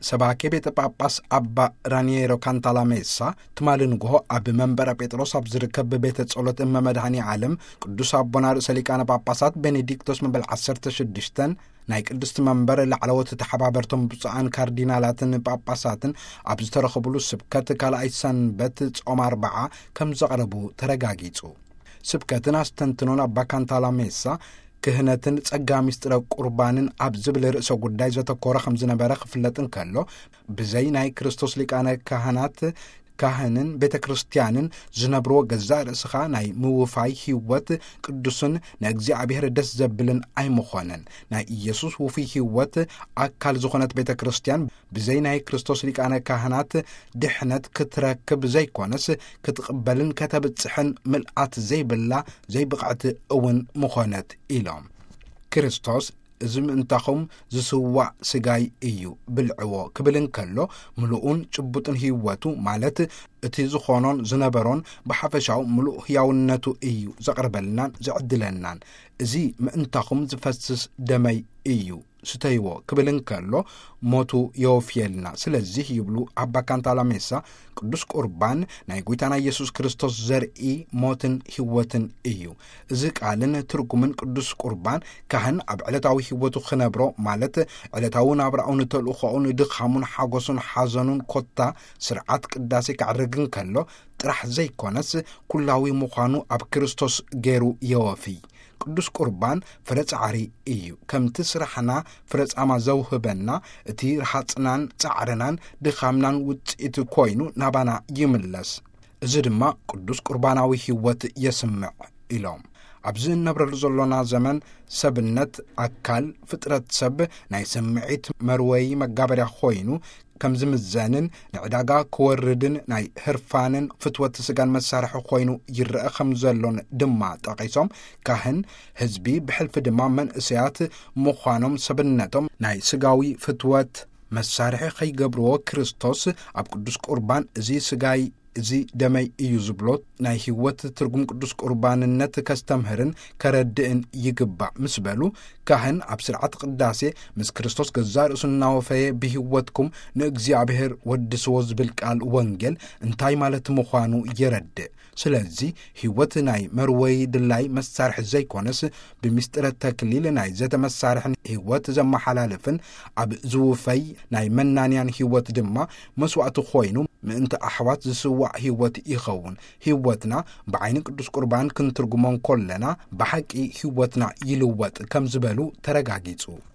ሰባኬ ቤተ ጳጳስ አባ ራኒየሮ ካንታላሜሳ ትማልንጎ አብ መንበረ ጴጥሮስ አብ ዝርከብ ቤተ ጸሎት መድኃኒ ዓለም ቅዱስ አቦና ርእሰ ሊቃነ ጳጳሳት ቤኔዲክቶስ መበል 16 ናይ ቅድስት መንበር ለዕለወት ተሓባበርቶም ብፁዓን ካርዲናላትን ጳጳሳትን ኣብ ዝተረኸብሉ ስብከት ካልኣይ ሰንበት ጾም 40 ከም ዘቕረቡ ተረጋጊጹ። ስብከትን አስተንትኖን አባ ካንታላሜሳ ክህነትን ጸጋ ምስጢረ ቁርባንን ኣብ ዝብል ርእሰ ጉዳይ ዘተኮረ ከም ዝነበረ ክፍለጥን ከሎ ብዘይ ናይ ክርስቶስ ሊቃነ ካህንን ቤተ ክርስቲያንን ዝነብሮ ገዛ ርእስኻ ናይ ምውፋይ ህይወት ቅዱስን ንእግዚአብሔር ደስ ዘብልን ኣይምኾነን ናይ ኢየሱስ ውፉይ ህይወት ኣካል ዝኾነት ቤተ ክርስቲያን ብዘይ ናይ ክርስቶስ ሊቃነ ካህናት ድሕነት ክትረክብ ዘይኮነስ ክትቕበልን ከተብጽሕን ምልኣት ዘይብላ ዘይብቕዕቲ እውን ምኾነት ኢሎም። ክርስቶስ እዚ ምእንታኹም ዝስዋዕ ስጋይ እዩ ብልዕዎ ክብልን ከሎ ምሉኡን ጭቡጥን ህይወቱ ማለት እቲ ዝኾኖን ዝነበሮን ብሓፈሻው ምሉእ ህያውነቱ እዩ ዘቕርበልናን ዝዕድለናን። እዚ ምእንታኹም ዝፈስስ ደመይ እዩ ስተይዎ ክብልን ከሎ ሞቱ የወፍየልና። ስለዚህ ይብሉ አባ ካንታላሜሳ ቅዱስ ቁርባን ናይ ጌታና ኢየሱስ ክርስቶስ ዘርኢ ሞትን ህይወትን እዩ። እዚ ቃልን ትርጉምን ቅዱስ ቁርባን ካህን ኣብ ዕለታዊ ህይወቱ ክነብሮ ማለት ዕለታዊ ናብራኡን ተልእኾኡን ድኻሙን ሓጎሱን ሓዘኑን ኮታ ስርዓት ቅዳሴ ክዕርግን ከሎ ጥራሕ ዘይኮነስ ኩላዊ ምዃኑ ኣብ ክርስቶስ ገይሩ የወፊ። ቅዱስ ቁርባን ፍረጻዕሪ እዩ ከምቲ ስራሕና ፍረጻማ ዘውህበና እቲ ረሓጽናን ጻዕርናን ድኻምናን ውጽኢት ኮይኑ ናባና ይምለስ። እዚ ድማ ቅዱስ ቁርባናዊ ህይወት የስምዕ ኢሎም። ኣብዚ ነብረሉ ዘሎና ዘመን ሰብነት ኣካል ፍጥረት ሰብ ናይ ስምዒት መርወይ መጋበርያ ኮይኑ ከም ዝምዘንን ንዕዳጋ ክወርድን ናይ ህርፋንን ፍትወት ስጋን መሳርሒ ኮይኑ ይረአ ከም ዘሎን ድማ ጠቂሶም ካህን ህዝቢ ብሕልፊ ድማ መንእሰያት ምዃኖም ሰብነቶም ናይ ስጋዊ ፍትወት መሳርሒ ከይገብርዎ ክርስቶስ ኣብ ቅዱስ ቁርባን እዚ ስጋይ እዚ ደመይ እዩ ዝብሎት ናይ ህይወት ትርጉም ቅዱስ ቁርባንነት ከስተምህርን ከረድእን ይግባእ ምስ በሉ ካህን ኣብ ስርዓት ቅዳሴ ምስ ክርስቶስ ገዛ ርእሱ እናወፈየ ብህይወትኩም ንእግዚአብሔር ወድስዎ ዝብል ቃል ወንጌል እንታይ ማለት ምዃኑ የረድእ። ስለዚ ህይወት ናይ መርወይ ድላይ መሳርሒ ዘይኮነስ ብምስጢረ ተክሊል ናይ ዘተመሳርሕን ህይወት ዘመሓላልፍን ኣብ ዝውፈይ ናይ መናንያን ህይወት ድማ መስዋዕቲ ኮይኑ ምእንቲ ኣሕዋት ዝስዋዕ ህይወት ይኸውን። ህይወትና ብዓይኒ ቅዱስ ቁርባን ክንትርጉሞን ኮለና ብሓቂ ህይወትና ይልወጥ ከም ዝበሉ ተረጋጊጹ።